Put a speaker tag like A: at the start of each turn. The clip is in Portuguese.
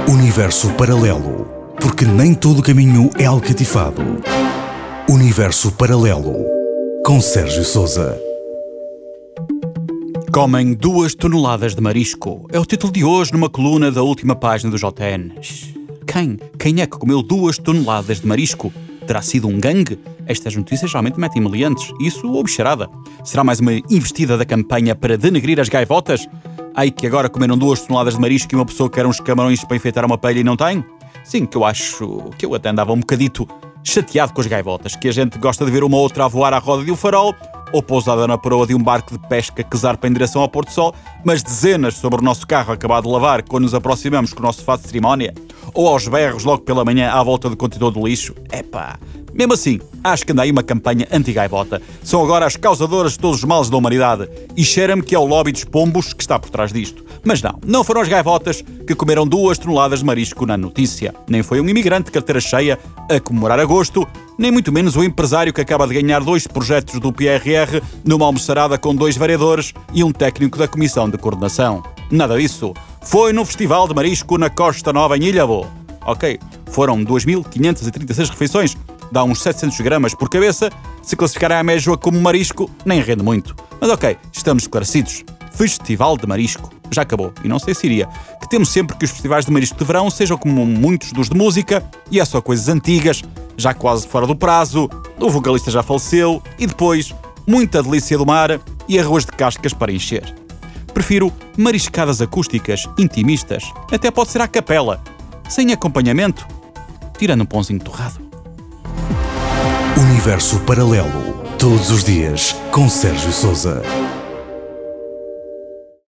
A: Universo paralelo, porque nem todo caminho é alcatifado. Universo paralelo, com Sérgio Sousa.
B: Comem 2 toneladas de marisco. É o título de hoje numa coluna da última página do JN. Quem é que comeu 2 toneladas de marisco? Terá sido um gangue? Estas notícias realmente metem meliantes. Isso ou bicharada? Será mais uma investida da campanha para denegrir as gaivotas? Ai, que agora comeram 2 toneladas de marisco e uma pessoa quer uns camarões para enfeitar uma paella e não tem? Sim, que eu acho que eu até andava um bocadito chateado com as gaivotas, que a gente gosta de ver uma ou outra a voar à roda de um farol, ou pousada na proa de um barco de pesca que zarpa em direção ao Porto Sol, mas dezenas sobre o nosso carro acabado de lavar quando nos aproximamos com o nosso fato de cerimónia, ou aos berros logo pela manhã à volta do contentor do lixo. Epá, mesmo assim, acho que anda aí uma campanha anti-gaivota. São agora as causadoras de todos os males da humanidade e cheira-me que é o lobby dos pombos que está por trás disto. Mas não foram as gaivotas que comeram 2 toneladas de marisco na notícia. Nem foi um imigrante de carteira cheia a comemorar agosto, nem muito menos o empresário que acaba de ganhar 2 projetos do PRR numa almoçarada com 2 vereadores e um técnico da Comissão de Coordenação. Nada disso. Foi no Festival de Marisco na Costa Nova, em Ilhavo. Ok, foram 2.536 refeições, dá uns 700 gramas por cabeça. Se classificar a amêijoa como marisco, nem rende muito. Mas ok, estamos esclarecidos. Festival de Marisco. Já acabou, e não sei se iria. Que temos sempre que os festivais de marisco de verão sejam como muitos dos de música, e é só coisas antigas, já quase fora do prazo, o vocalista já faleceu, e depois, muita delícia do mar e arroz de cascas para encher. Prefiro mariscadas acústicas, intimistas, até pode ser à capela, sem acompanhamento, tirando um pãozinho torrado.
A: Universo paralelo, todos os dias, com Sérgio Sousa.